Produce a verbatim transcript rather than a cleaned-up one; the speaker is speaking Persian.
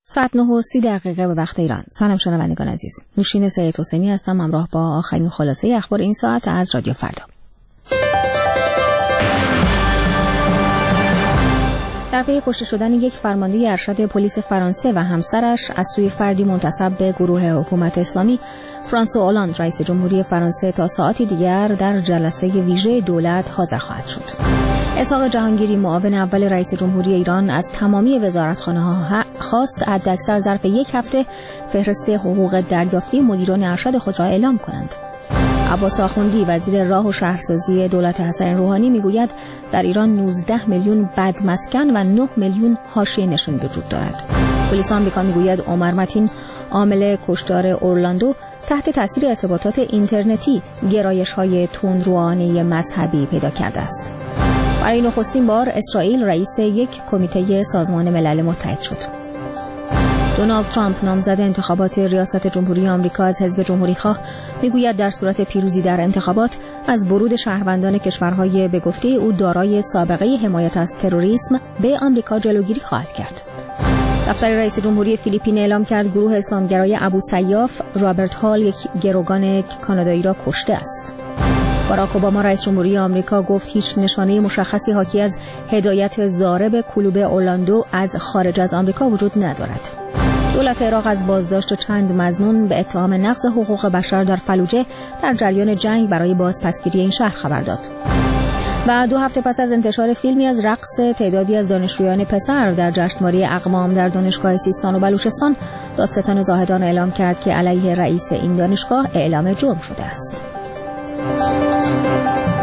ساعت نه و سی دقیقه به وقت ایران. سلام شنوندگان عزیز. نوشین سید حسینی هستم همراه با آخرین خلاصه اخبار این ساعت از رادیو فردا. در پی کشته شدن یک فرمانده ارشد پلیس فرانسه و همسرش از سوی فردی منتسب به گروه حکومت اسلامی، فرانسوا اولاند رئیس جمهوری فرانسه تا ساعتی دیگر در جلسه ویژه دولت حاضر خواهد شد. اسحاق جهانگیری معاون اول رئیس جمهوری ایران از تمامی وزارتخانه‌ها خواست حداکثر ظرف یک هفته فهرست حقوق دریافتی مدیران ارشد خود را اعلام کنند. عباس آخوندی وزیر راه و شهرسازی دولت حسن روحانی میگوید در ایران نوزده میلیون بدمسکن و نه میلیون حاشیه نشین وجود دارد. پلیس آمریکا میگوید عمر متین عامل کشتار اورلاندو تحت تاثیر ارتباطات اینترنتی گرایش‌های تندروانه مذهبی پیدا کرده است. برای نخستین بار اسرائیل رئیس یک کمیته سازمان ملل متحد شد. دونالد ترامپ نامزد انتخابات ریاست جمهوری آمریکا از حزب جمهوری‌خواه میگوید در صورت پیروزی در انتخابات از ورود شهروندان کشورهای به گفته او دارای سابقه حمایت از تروریسم به آمریکا جلوگیری خواهد کرد. دفتر رئیس جمهوری فیلیپین اعلام کرد گروه اسلامگرای ابو سیاف رابرت هال یک گروگان کانادایی را کشته است. باراک اوباما رئیس جمهوری آمریکا گفت هیچ نشانه مشخصی حاکی از هدایت ضارب کلوب اورلاندو از خارج از آمریکا وجود ندارد. دولت عراق از بازداشت چند مظنون به اتهام نقض حقوق بشر در فلوجه در جریان جنگ برای بازپسگیری این شهر خبر داد. و دو هفته پس از انتشار فیلمی از رقص تعدادی از دانشجویان پسر در جشنواره اقوام در دانشگاه سیستان و بلوچستان، دادستان زاهدان اعلام کرد که علیه رئیس این دانشگاه اعلام جرم شده است.